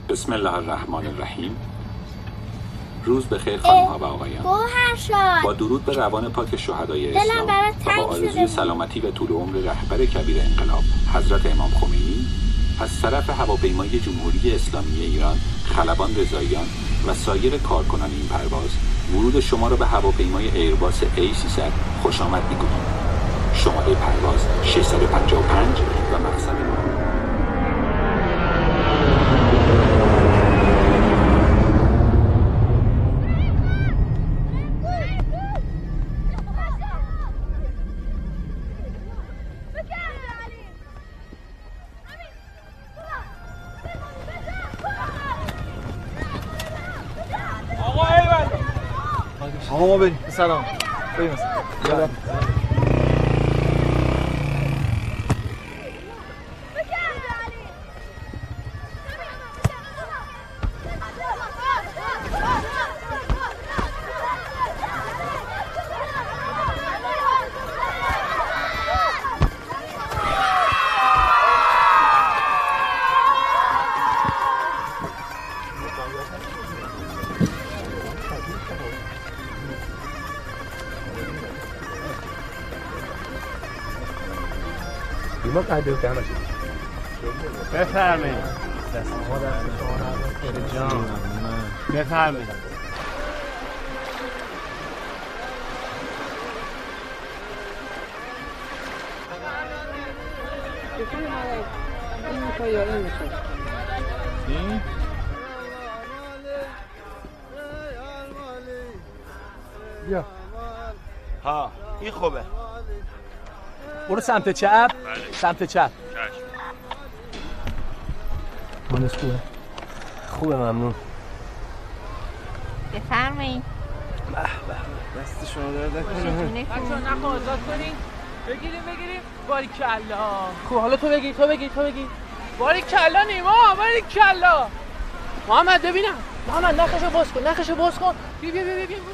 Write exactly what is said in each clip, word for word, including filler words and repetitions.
بسم الله الرحمن الرحیم. روز بخیر خانم ها و آقایان. با درود به روان پاک شهدای اسلام و با آرزوی سلامتی و طول عمر رهبر کبیر انقلاب حضرت امام خمینی، از طرف هواپیمای جمهوری اسلامی ایران خلبان رضاییان و سایر کارکنان این پرواز ورود شما را به هواپیمای ایرباس ای سیصد خوش آمد می‌گوییم. شماره پرواز ششصد و پنجاه و پنج و مقصد ما. آقا بریم. سلام. بریم. سلام. ما قدر کم شد. بفرمایید. دست ما دست شما خیلی جان. بفرمایید. این میخوای یا این میخوای؟ این؟ بیا. ها این خوبه. برو سمت چپ. بله. سمت چپ. مالش خوبه؟ خوبه ممنون. بفرمایید. به به دست شما درد نکنه. بچه‌ها نخو آزاد کنین. بگیریم بگیریم. باریکلا. خوب حالا تو بگیر تو بگیر تو بگیر. باریکلا نیما باریکلا. محمد ببینم. محمد نخشو باز کن نخشو باز کن. بیا بیا بیا بیا.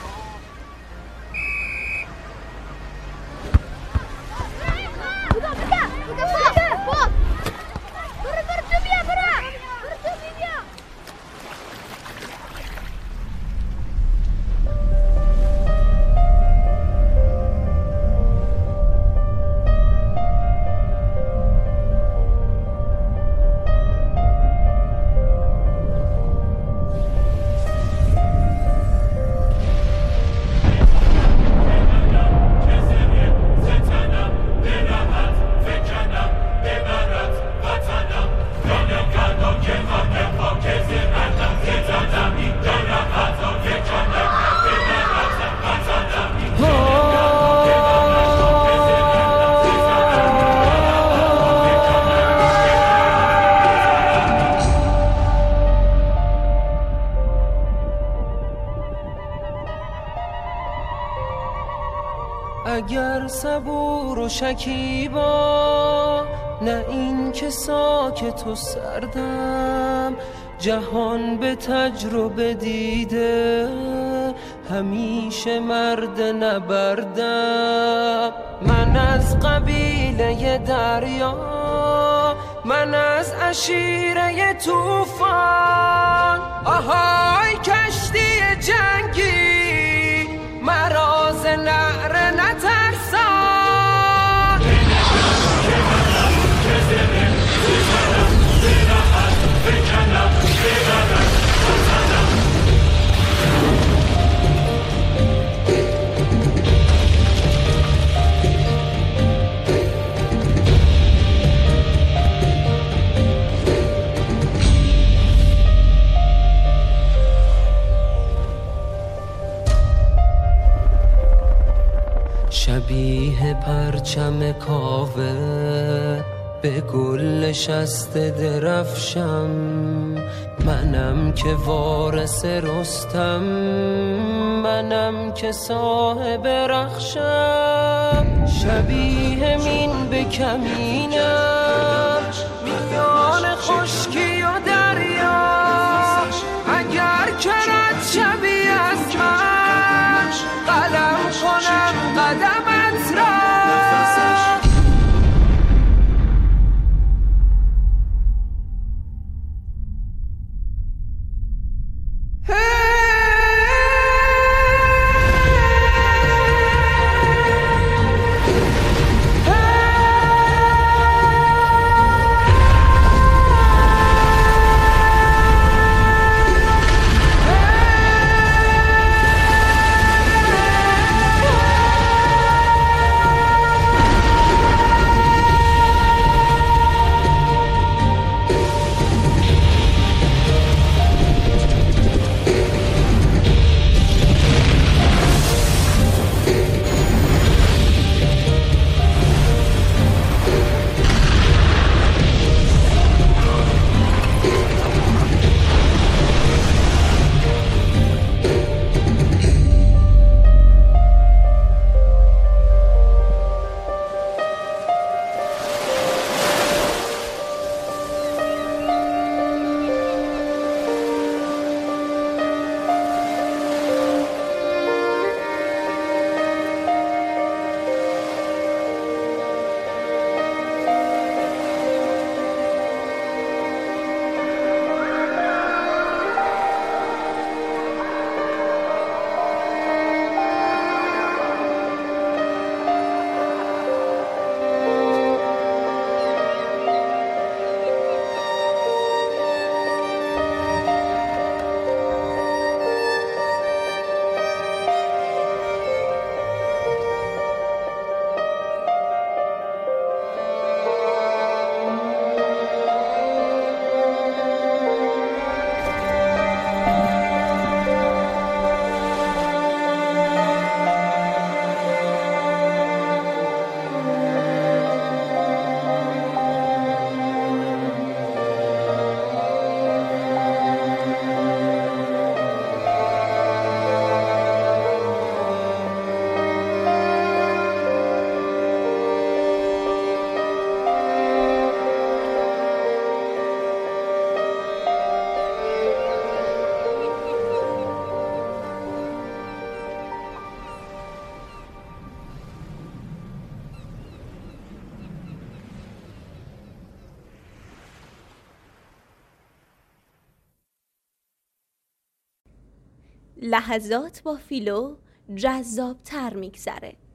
اگر صبور و شکیبا نه این که ساکت و سردم، جهان به تجربه دیده همیشه مرد نبردم. من از قبیله دریا، من از عشیره توفان، آهای کشتی جنگی مراز نعره نترسان. شبیه پرچم کاوه به گل نشسته درفشم، منم که وارث رستم، منم که صاحب رخشم. شبیه مین به کمینم میان خشکی و دریا، اگر کرد شبیه از من قلم کنم قدمت را. لحظات با فیلو جذاب تر میگذره.